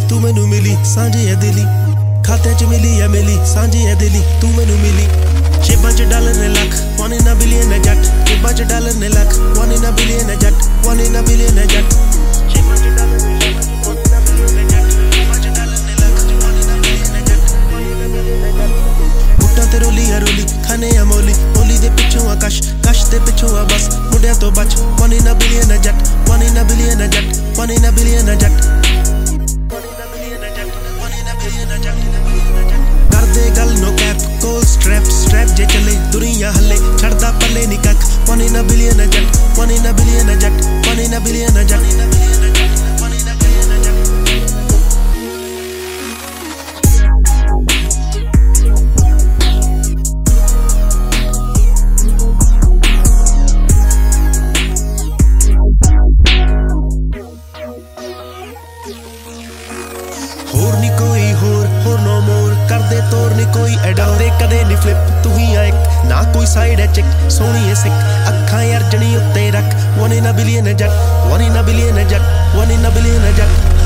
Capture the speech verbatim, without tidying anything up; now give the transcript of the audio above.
तू मैनू मिली सांझे है दिली खाते च मिली है मिली सांझे है दिली तू मैनू मिली शेबां च डॉलर ने लख वन इन अ बिलियन है जट शेबां च डॉलर ने लख वन इन अ बिलियन है जट वन इन अ बिलियन है जट शेबां च डॉलर ने लख वन इन अ बिलियन है जट शेबां च डॉलर ने लख वन इन अ बिलियन है जट वन इन अ बिलियन है जट मुट्टा ते रोली है रोली खाने आ मोली मोली दे पिछों आ कश कश दे पिछों आ बस मुंडिया तो बच वन इन अ बिलियन है जट वन इन अ बिलियन है जट वन इन अ बिलियन है जट करदे गल नो कैप कोल स्ट्रैप स्ट्रैप जे चले दुनिया हले छड़दा पल्ले नी कख वन इन अ बिलियन है जट वन इन अ बिलियन है जट वन इन अ बिलियन है जट वन इन अ बिलियन है जट होर नी कोई होर होर नो मोर करदे तोर नी कोई एडोरे कदे नी फ्लिप तू ही आ एक ना कोई साइड है चिक सोहनी है सिक अखां अर्जनी उत्ते रख वन इन अ बिलियन है जट वन इन अ बिलियन है जट वन इन अ बिलियन है जट